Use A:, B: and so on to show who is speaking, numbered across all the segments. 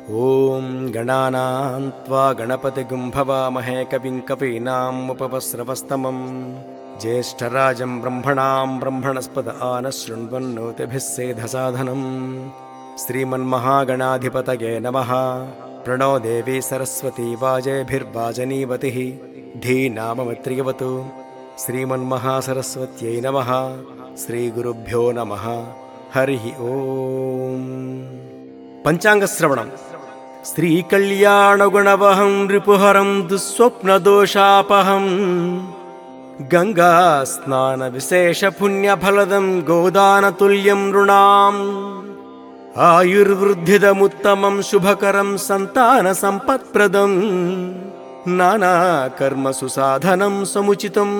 A: ఓం గణానాం త్వా గణపతిగుం భవామహే కవిం కవీనాముపమశ్రవస్తమం జ్యేష్ఠరాజం బ్రహ్మణాం బ్రహ్మణస్పద ఆనశృణ్వన్నోతిభిः సేధసాధనం శ్రీమన్మహాగణాధిపతయే నమః. ప్రణో దేవీ సరస్వతీ వాజేభిర్వాజనీవతిః ధీనామమిత్రియవతు. శ్రీమన్మహాసరస్వత్యై నమః. శ్రీగురుభ్యో నమః. హరి ఓం. పంచాంగ శ్రవణం. శ్రీకళ్యాణగుణవహం రిపుహరం దుస్వప్నదోషాపహం గంగా స్నాన విశేష పుణ్యఫలదం గోదానతుల్యం నృణాం ఆయుర్వృద్ధిదముత్తమం శుభకరం సంతాన సంపత్ప్రదం నానాకర్మసు సాధనం సముచితం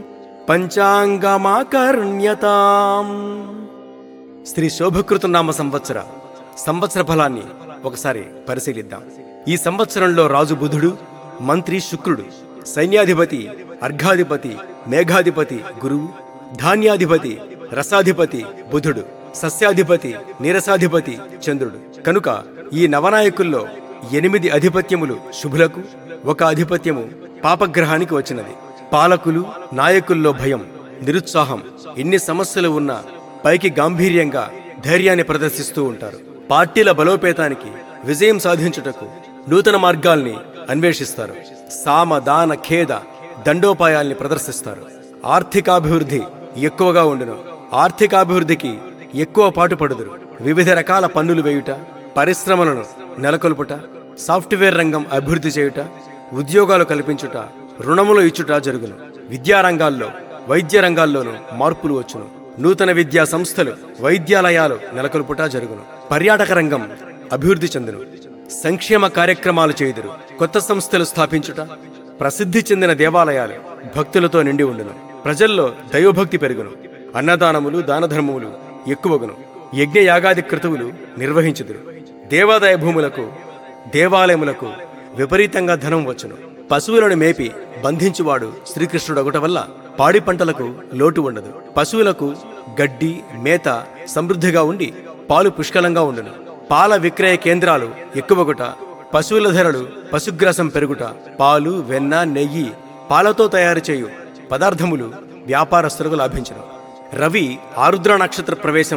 A: పంచాంగమాకర్ణ్యతాం. శ్రీ శోభకృత నామ సంవత్సర ఫలాన్ని ఒకసారి పరిశీలిద్దాం. ఈ సంవత్సరంలో రాజు బుధుడు, మంత్రి శుక్రుడు, సైన్యాధిపతి అర్ఘాధిపతి మేఘాధిపతి గురువు, ధాన్యాధిపతి రసాధిపతి బుధుడు, సస్యాధిపతి నీరసాధిపతి చంద్రుడు. కనుక ఈ నవనాయకుల్లో 8 అధిపత్యములు శుభులకు, 1 అధిపత్యము పాపగ్రహానికి వచ్చినది. పాలకులు నాయకుల్లో భయం, నిరుత్సాహం, ఎన్ని సమస్యలు ఉన్నా పైకి గాంభీర్యంగా ధైర్యాన్ని ప్రదర్శిస్తూ ఉంటారు. పార్టీల బలోపేతానికి, విజయం సాధించుటకు నూతన మార్గాల్ని అన్వేషిస్తారు. సామ దాన ఖేద దండోపాయాల్ని ప్రదర్శిస్తారు. ఆర్థికాభివృద్ధి ఎక్కువగా ఉండును. ఆర్థికాభివృద్ధికి ఎక్కువ పాటుపడుదురు. వివిధ రకాల పన్నులు వేయుట, పరిశ్రమలను నెలకొల్పుట, సాఫ్ట్వేర్ రంగం అభివృద్ధి చేయుట, ఉద్యోగాలు కల్పించుట, రుణములు ఇచ్చుట జరుగును. విద్యారంగాల్లో వైద్య రంగాల్లోనూ మార్పులు వచ్చును. నూతన విద్యా సంస్థలు వైద్యాలయాలు నెలకొల్పుట జరుగును. పర్యాటక రంగం అభివృద్ధి చెందును. సంక్షేమ కార్యక్రమాలు చేయుదురు. కొత్త సంస్థలు స్థాపించుట, ప్రసిద్ధి చెందిన దేవాలయాలు భక్తులతో నిండి ఉండును. ప్రజల్లో దైవభక్తి పెరుగును. అన్నదానములు దానధర్మములు ఎక్కువగును. యజ్ఞయాగాది క్రతువులు నిర్వహించుదురు. దేవాదాయ భూములకు దేవాలయములకు విపరీతంగా ధనం వచ్చును. పశువులను మేపి బంధించువాడు శ్రీకృష్ణుడొకట వల్ల పాడి పంటలకు లోటు ఉండదు. పశువులకు గడ్డి మేత సమృద్ధిగా ఉండి పాలు పుష్కలంగా ఉండును. పాల విక్రయ కేంద్రాలు ఎక్కువగుట, పశువుల ధరలు పశుగ్రాసం పెరుగుట, పాలు వెన్న నెయ్యి పాలతో తయారు చేయు పదార్థములు వ్యాపారస్తులకు లాభించును. రవి ఆరుద్ర నక్షత్ర ప్రవేశం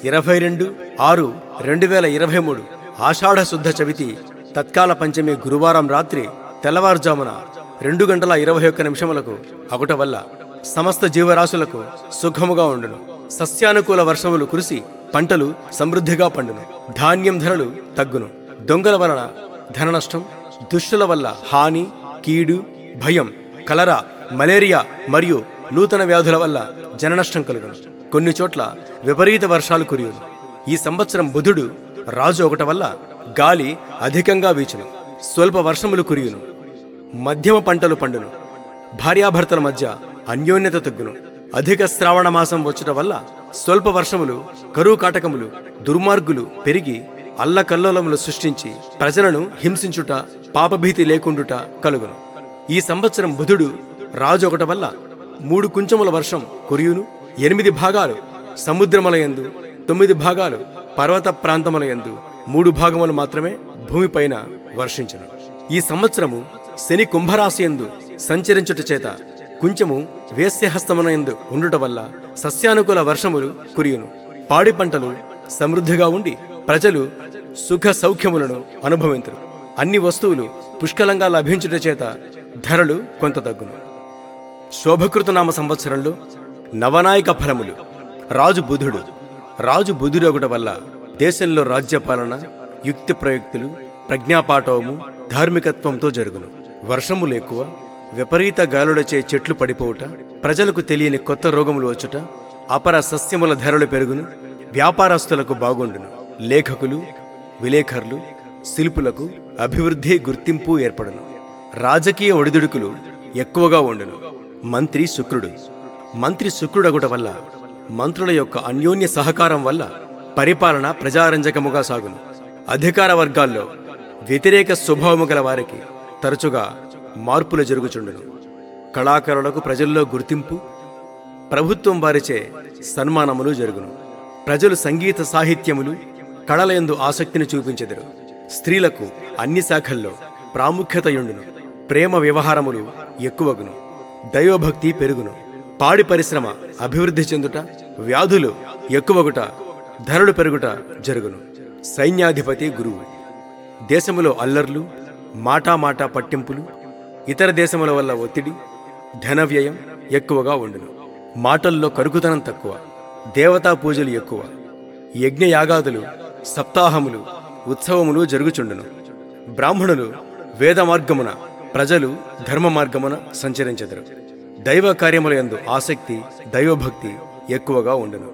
A: 22/6/2023 ఆషాఢ శుద్ధ చవితి తత్కాల పంచమి గురువారం రాత్రి తెల్లవారుజామున 2:21 అగుట వల్ల సమస్త జీవరాశులకు సుఖముగా ఉండును. సస్యానుకూల వర్షములు కురిసి పంటలు సమృద్ధిగా పండును. ధాన్యం ధరలు తగ్గును. దొంగల వలన ధన నష్టం, దుష్టుల వల్ల హాని, కీడు, భయం, కలరా, మలేరియా మరియు నూతన వ్యాధుల వల్ల జననష్టం కలుగును. కొన్ని చోట్ల విపరీత వర్షాలు కురియును. ఈ సంవత్సరం బుధుడు రాజు ఒకట వల్ల గాలి అధికంగా వీచును. స్వల్ప వర్షములు కురియును. మధ్యమ పంటలు పండును. భార్యాభర్తల మధ్య అన్యోన్యత తగ్గును. అధిక శ్రావణ మాసం వచ్చుట వల్ల స్వల్ప వర్షములు, కరువు కాటకములు, దుర్మార్గులు పెరిగి అల్లకల్లోలములు సృష్టించి ప్రజలను హింసించుట, పాపభీతి లేకుండుట కలుగును. ఈ సంవత్సరం బుధుడు రాజు ఒకట వల్ల 3 కుంచముల వర్షం కురియును. 8 భాగాలు సముద్రములయందు, 9 భాగాలు పర్వత ప్రాంతములయందు, 3 భాగములు మాత్రమే భూమిపైన వర్షించును. ఈ సంవత్సరము శని కుంభరాశియందు సంచరించుట చేత కొంచెము వేశ్యహస్తమునందు ఉండుట వల్ల సస్యానుకూల వర్షములు కురియును. పాడి పంటలు సమృద్ధిగా ఉండి ప్రజలు సుఖ సౌఖ్యములను అనుభవింతురు. అన్ని వస్తువులు పుష్కలంగా లభించుట చేత ధరలు కొంత తగ్గును. శోభకృత నామ సంవత్సరంలో నవనాయక ఫలములు. రాజు బుధుడు ఒకట వల్ల దేశంలో రాజ్యపాలన, యుక్తి ప్రయుక్తులు, ప్రజ్ఞాపాఠవము, ధార్మికత్వంతో జరుగును. వర్షములు ఎక్కువ, విపరీత గాలులచే చెట్లు పడిపోవుట, ప్రజలకు తెలియని కొత్త రోగములు వచ్చుట, అపర సస్యముల ధరలు పెరుగును. వ్యాపారస్తులకు బాగుండును. లేఖకులు, విలేఖరులు, శిల్పులకు అభివృద్ధి గుర్తింపు ఏర్పడును. రాజకీయ ఒడిదుడుకులు ఎక్కువగా ఉండును. మంత్రి శుక్రుడగుట వల్ల మంత్రుల యొక్క అన్యోన్య సహకారం వల్ల పరిపాలన ప్రజారంజకముగా సాగును. అధికార వర్గాల్లో వ్యతిరేక స్వభావము గల వారికి తరచుగా మార్పులు జరుగుచుండును. కళాకారులకు ప్రజల్లో గుర్తింపు, ప్రభుత్వం వారిచే సన్మానములు జరుగును. ప్రజలు సంగీత సాహిత్యములు కళలయందు ఆసక్తిని చూపించెదరు. స్త్రీలకు అన్ని శాఖల్లో ప్రాముఖ్యతయుండును. ప్రేమ వ్యవహారములు ఎక్కువగును. దైవభక్తి పెరుగును. పాడి పరిశ్రమ అభివృద్ధి చెందుట, వ్యాధులు ఎక్కువగుట, ధరలు పెరుగుట జరుగును. సైన్యాధిపతి గురువు. దేశములో అల్లర్లు, మాటా పట్టింపులు, ఇతర దేశముల వల్ల ఒత్తిడి, ధన వ్యయం ఎక్కువగా ఉండును. మాటల్లో కరుకుతనం తక్కువ, దేవతా పూజలు ఎక్కువ, యజ్ఞయాగాదులు, సప్తాహములు, ఉత్సవములు జరుగుచుండును. బ్రాహ్మణులు వేద మార్గమున, ప్రజలు ధర్మ మార్గమున సంచరించెదరు. దైవ కార్యముల యందు ఆసక్తి, దైవభక్తి ఎక్కువగా ఉండును.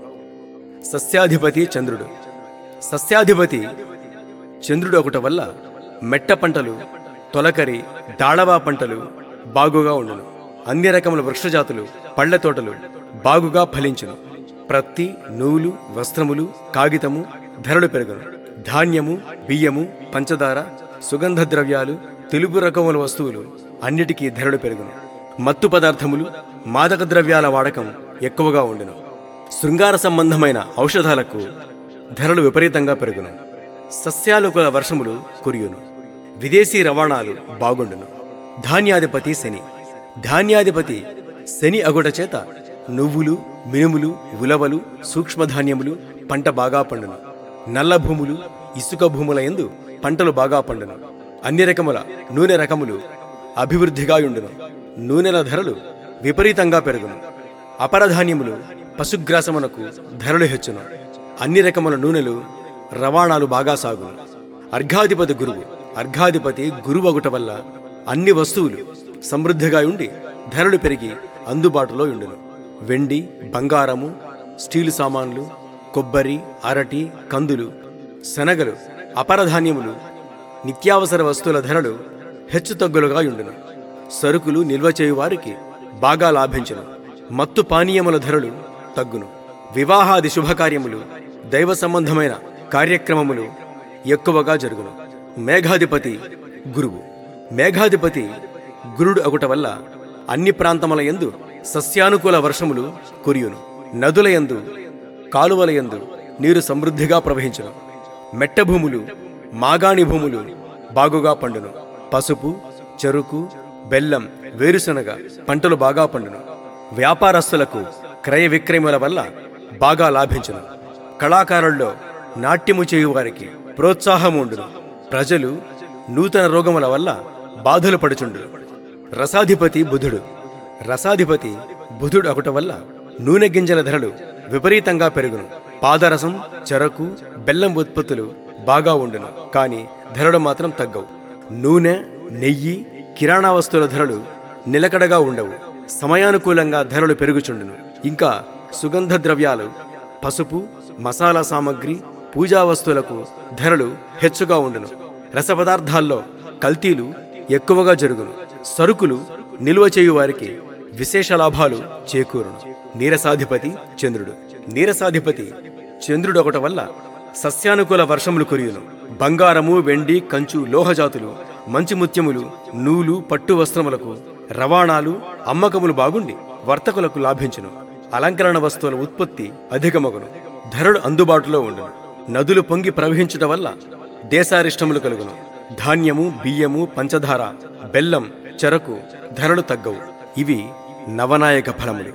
A: సస్యాధిపతి చంద్రుడు. సస్యాధిపతి చంద్రుడు ఒకటి వల్ల మెట్ట పంటలు, తొలకరి, దాళవా పంటలు బాగుగా ఉండును. అన్ని రకముల వృక్షజాతులు, పళ్ల తోటలు బాగుగా ఫలించును. ప్రత్తి, నూలు, వస్త్రములు, కాగితము ధరలు పెరుగును. ధాన్యము, బియ్యము, పంచదార, సుగంధ ద్రవ్యాలు, తెలుపు రకముల వస్తువులు అన్నిటికీ ధరలు పెరుగును. మత్తు పదార్థములు, మాదక ద్రవ్యాల వాడకం ఎక్కువగా ఉండును. శృంగార సంబంధమైన ఔషధాలకు ధరలు విపరీతంగా పెరుగును. సస్యాలుకుల వర్షములు కురియును. విదేశీ రవాణాలు బాగుండును. ధాన్యాధిపతి శని. ధాన్యాధిపతి శని అగుట చేత నువ్వులు, మినుములు, ఉలవలు, సూక్ష్మధాన్యములు పంట బాగా పండును. నల్ల భూములు, ఇసుక భూముల యందు పంటలు బాగా పండును. అన్ని రకముల నూనె రకములు అభివృద్ధిగా ఉండును. నూనెల ధరలు విపరీతంగా పెరుగును. అపరధాన్యములు, పశుగ్రాసమునకు ధరలు హెచ్చును. అన్ని రకముల నూనెలు రవాణాలు బాగా సాగును. అర్ఘాధిపతి గురువు. అర్ఘాధిపతి గురువగుట వల్ల అన్ని వస్తువులు సమృద్ధిగా ఉండి ధరలు పెరిగి అందుబాటులో ఉండును. వెండి, బంగారము, స్టీలు సామాన్లు, కొబ్బరి, అరటి, కందులు, శనగలు, అపరధాన్యములు, నిత్యావసర వస్తువుల ధరలు హెచ్చుతగ్గులుగా ఉండును. సరుకులు నిల్వ చేయువారికి బాగా లాభించును. మత్తు పానీయముల ధరలు తగ్గును. వివాహాది శుభకార్యములు, దైవ సంబంధమైన కార్యక్రమములు ఎక్కువగా జరుగును. మేఘాధిపతి గురువు. మేఘాధిపతి గురుడు అగుట వల్ల అన్ని ప్రాంతముల యందు సస్యానుకూల వర్షములు కురియును. నదుల యందు, కాలువల యందు నీరు సమృద్ధిగా ప్రవహించును. మెట్ట భూములు, మాగాణి భూములు బాగుగా పండును. పసుపు, చెరుకు, బెల్లం, వేరుశనగ పంటలు బాగా పండును. వ్యాపారస్తులకు క్రయ విక్రయముల వల్ల బాగా లాభించును. కళాకారుల్లో నాట్యము చేయువారికి ప్రోత్సాహం ఉండును. ప్రజలు నూతన రోగముల వల్ల బాధలు పడుచుండును. రసాధిపతి బుధుడు. రసాధిపతి బుధుడు ఒకట వల్ల నూనె గింజల ధరలు విపరీతంగా పెరుగును. పాదరసం, చెరకు, బెల్లం ఉత్పత్తులు బాగా ఉండును. కానీ ధరలు మాత్రం తగ్గవు. నూనె, నెయ్యి, కిరాణా వస్తువుల ధరలు నిలకడగా ఉండవు. సమయానుకూలంగా ధరలు పెరుగుచుండును. ఇంకా సుగంధ ద్రవ్యాలు, పసుపు, మసాలా సామగ్రి, పూజా వస్తువులకు ధరలు హెచ్చుగా ఉండును. రసపదార్థాల్లో కల్తీలు ఎక్కువగా జరుగును. సరుకులు నిల్వ చేయువారికి విశేష లాభాలు చేకూరును. నీరసాధిపతి చంద్రుడు. నీరసాధిపతి చంద్రుడు ఒకట వల్ల సస్యానుకూల వర్షములు కురియును. బంగారము, వెండి, కంచు, లోహజాతులు, మంచి ముత్యములు, నూలు, పట్టు వస్త్రములకు రవాణాలు, అమ్మకములు బాగుండి వర్తకులకు లాభించును. అలంకరణ వస్తువుల ఉత్పత్తి అధికమగును. ధరలు అందుబాటులో ఉండును. నదులు పొంగి ప్రవహించుట వల్ల దేశారిష్టములు కలుగును. ధాన్యము, బియ్యము, పంచదార, బెల్లం, చెరకు ధరలు తగ్గవు. ఇవి నవనాయక ఫలములు.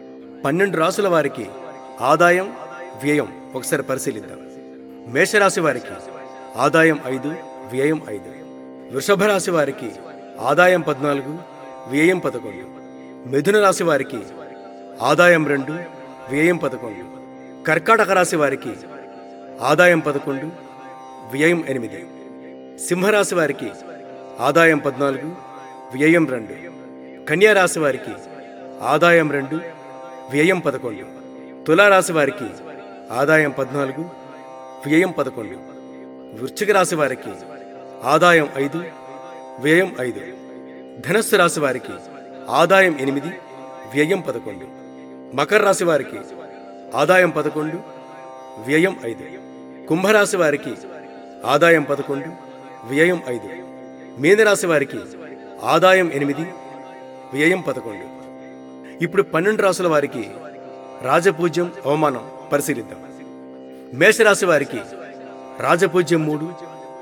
A: 12 రాసుల వారికి ఆదాయం, వ్యయం ఒకసారి పరిశీలిద్దాం. మేషరాశి వారికి ఆదాయం 5, వ్యయం 5. వృషభ రాశి వారికి ఆదాయం 14, వ్యయం 11. మిథున రాశి వారికి ఆదాయం 2, వ్యయం 11. కర్కాటక రాశి వారికి ఆదాయం 11, వ్యయం 8. సింహరాశి వారికి ఆదాయం 14, వ్యయం 2. కన్యా రాశి వారికి ఆదాయం 2, వ్యయం 11. తులారాశి వారికి ఆదాయం 14, వ్యయం 11. వృశ్చిక రాశి వారికి ఆదాయం 5, వ్యయం 5. ధనస్సు రాశి వారికి ఆదాయం 8, వ్యయం 11. మకర రాశి వారికి ఆదాయం 11, వ్యయం 5. కుంభరాశి వారికి ఆదాయం 11, వ్యయం 5. మీనరాశి వారికి ఆదాయం 8, వ్యయం 11. ఇప్పుడు 12 రాశుల వారికి రాజపూజ్యం, అవమానం పరిశీలిద్దాం. మేషరాశి వారికి రాజపూజ్యం 3,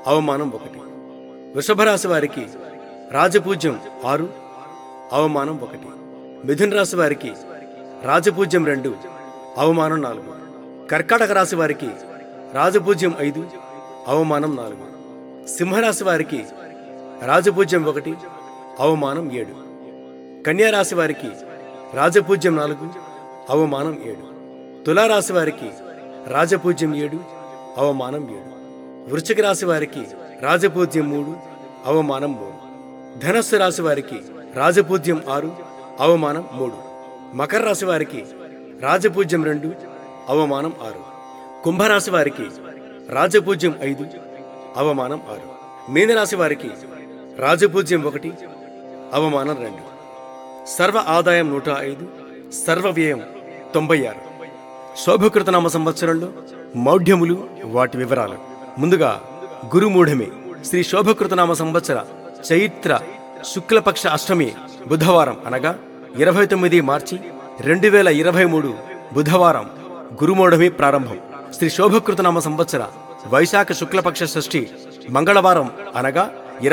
A: అవమానం 1. వృషభ రాశి వారికి రాజపూజ్యం 6, అవమానం 1. మిథున రాశి వారికి రాజపూజ్యం 2, అవమానం 4. కర్కాటక రాశి వారికి రాజపూజ్యం 5, అవమానం 4. సింహరాశి వారికి రాజపూజ్యం 1, అవమానం 7. కన్యారాశి వారికి రాజపూజ్యం 4, అవమానం 7. తులారాశి వారికి రాజపూజ్యం 7, అవమానం 7. వృశ్చిక రాశి వారికి రాజపూజ్యం 3, అవమానం 3. ధనస్సు రాశి వారికి రాజపూజ్యం 6, అవమానం 3. మకర రాశి వారికి రాజపూజ్యం 2, అవమానం 6. కుంభరాశి వారికి రాజపూజ్యం 5, అవమానం 6. మీనరాశి వారికి రాజపూజ్యం 1, అవమానం 2. సర్వ ఆదాయం 105, సర్వ వ్యయం 96. శోభకృతనామ సంవత్సరంలో మౌఢ్యములు, వాటి వివరాలు. ముందుగా గురుమూఢమి. శ్రీ శోభకృతనామ సంవత్సర చైత్ర శుక్లపక్ష అష్టమి బుధవారం అనగా 29 మార్చి 2023 బుధవారం గురుమూఢమి ప్రారంభం. శ్రీ శోభకృతనామ సంవత్సర వైశాఖ శుక్లపక్ష షష్ఠి మంగళవారం అనగా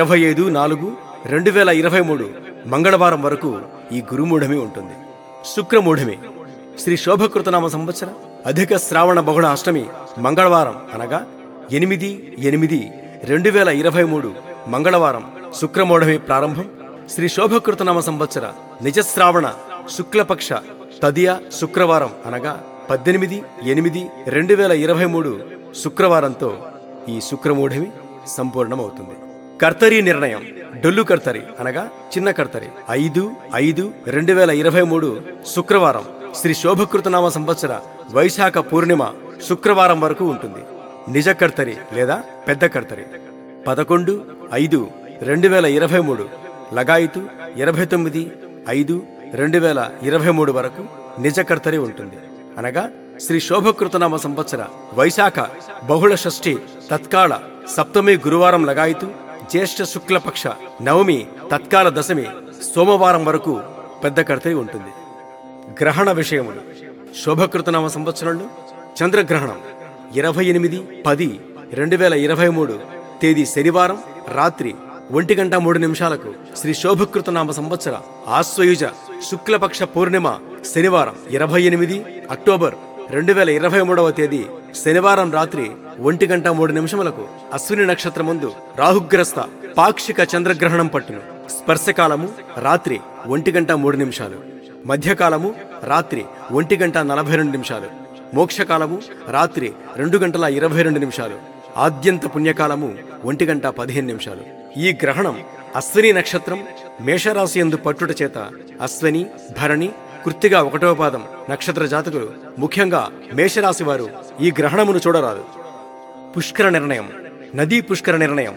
A: 25/4/2023 మంగళవారం వరకు ఈ గురుమూఢమి ఉంటుంది. శుక్రమూఢమి. శ్రీ శోభకృతనామ సంవత్సర అధిక శ్రావణ బహుళ అష్టమి మంగళవారం అనగా 8/8/2023 మంగళవారం శుక్రమూఢమి ప్రారంభం. శ్రీ శోభకృతనామ సంవత్సర నిజశ్రావణ శుక్లపక్ష తదియ శుక్రవారం అనగా 18/8/2023 శుక్రవారంతో ఈ శుక్రమూఢమి సంపూర్ణమవుతుంది. కర్తరి నిర్ణయం. డొల్లు కర్తరి అనగా చిన్న కర్తరి 5/5/2023 శుక్రవారం శ్రీ శోభకృతనామ సంవత్సర వైశాఖ పూర్ణిమ శుక్రవారం వరకు ఉంటుంది. నిజ కర్తరి లేదా పెద్ద కర్తరి 11/5/2023 లగాయితు 29/5/2023 వరకు నిజ కర్తరి ఉంటుంది. అనగా శ్రీ శోభకృతనామ సంవత్సర వైశాఖ బహుళ షష్ఠి తత్కాల సప్తమి గురువారం లగాయితు జ్యేష్ఠ శుక్లపక్ష నవమి తత్కాల దశమి సోమవారం వరకు పెద్ద కర్తరి ఉంటుంది. గ్రహణ విషయములు. శోభకృతనామ సంవత్సరంలో చంద్రగ్రహణం 28/10/2023 తేదీ శనివారం రాత్రి 1:03 శ్రీ శోభకృతనామ సంవత్సర ఆశ్వయుజ శుక్లపక్ష పూర్ణిమ శనివారం 28 అక్టోబర్ 2023 తేదీ శనివారం రాత్రి 1:03 అశ్విని నక్షత్రమందు రాహుగ్రస్త పాక్షిక చంద్రగ్రహణం పట్టును. స్పర్శకాలము రాత్రి 1:03, మధ్యకాలము రాత్రి 1:42, మోక్షకాలము రాత్రి 2:22, ఆద్యంత పుణ్యకాలము 1:15. ఈ గ్రహణం అశ్విని నక్షత్రం మేషరాశి యందు పట్టుట చేత అశ్విని, భరణి, కృత్తిక 1వ పాదం నక్షత్ర జాతకులు ముఖ్యంగా మేషరాశి వారు ఈ గ్రహణమును చూడరాదు. పుష్కర నిర్ణయం. నదీ పుష్కర నిర్ణయం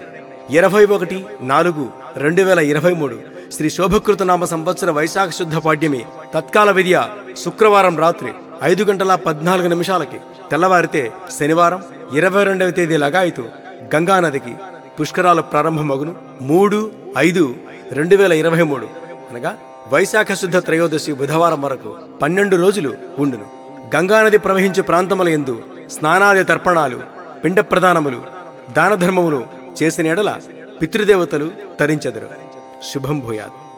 A: 21/4/2023 శ్రీ శోభకృతనామ సంవత్సర వైశాఖ శుద్ధ పాడ్యమి తత్కాల విద్య శుక్రవారం రాత్రి 5:14 తెల్లవారితే శనివారం 22వ తేదీ లగాయితూ గంగానదికి పుష్కరాలు ప్రారంభమగును. 3/5/2023 అనగా వైశాఖ శుద్ధ త్రయోదశి బుధవారం వరకు 12 రోజులు ఉండును. గంగానది ప్రవహించే ప్రాంతముల యందు స్నానాది తర్పణాలు, పిండ ప్రదానములు, దానధర్మములు చేసిన ఎడల పితృదేవతలు తరించెదరు. శుభం భూయాత్.